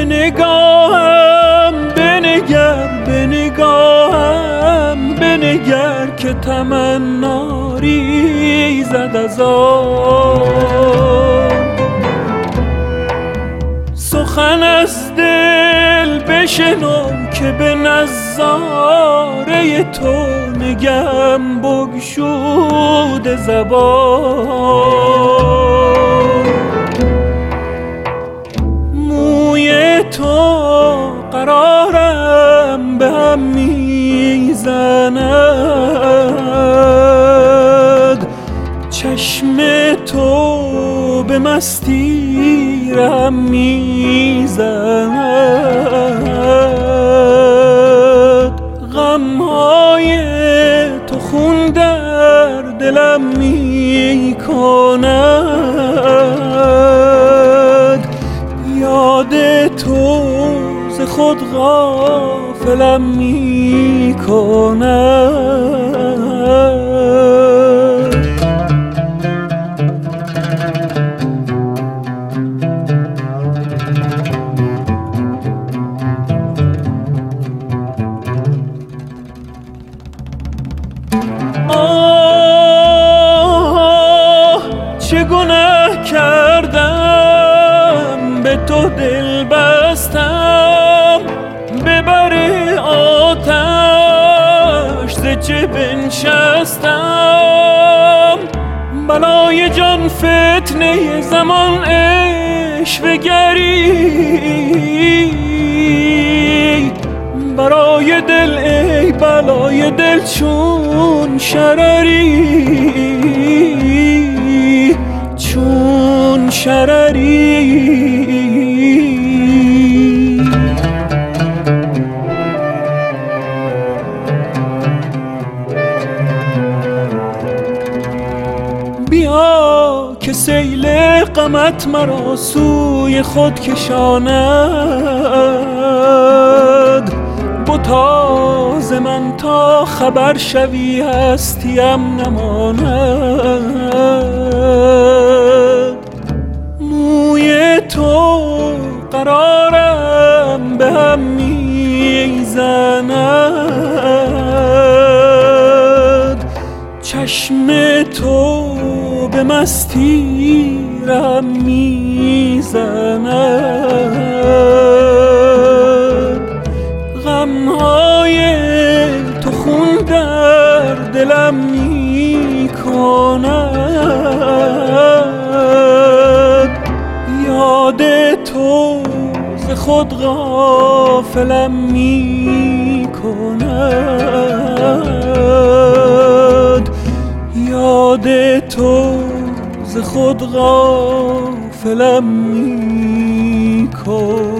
نگاهم بنگر که تمنا ریزد از آن. سخن از دل بشنو که به نظاره تو نگم بگشوده زبان. موی تو قرارم به هم میزند، چشم تو به مستی رم میزند. غمهای تو خون در دلم میکند، یاد تو ز خود غافلم میکند. چه گناه کردم به تو دل بستم، ببر آتش ز چه بنشستم. بلای جان فتنه زمان عشوه گری، برای دل ای بلای دل چون شرری، چون شرری. بیا که سیل غمت مرا سوی خود کشاند، بتاز من تا خبر شوی هستیم نماند. موی تو قرارم به هم میزند، چشم تو به مستی رم میزند. غمهای تو خون در دلم میکند، یاد تو ز خود غافلم میکند، یاد تو ز خود غافلم میکند.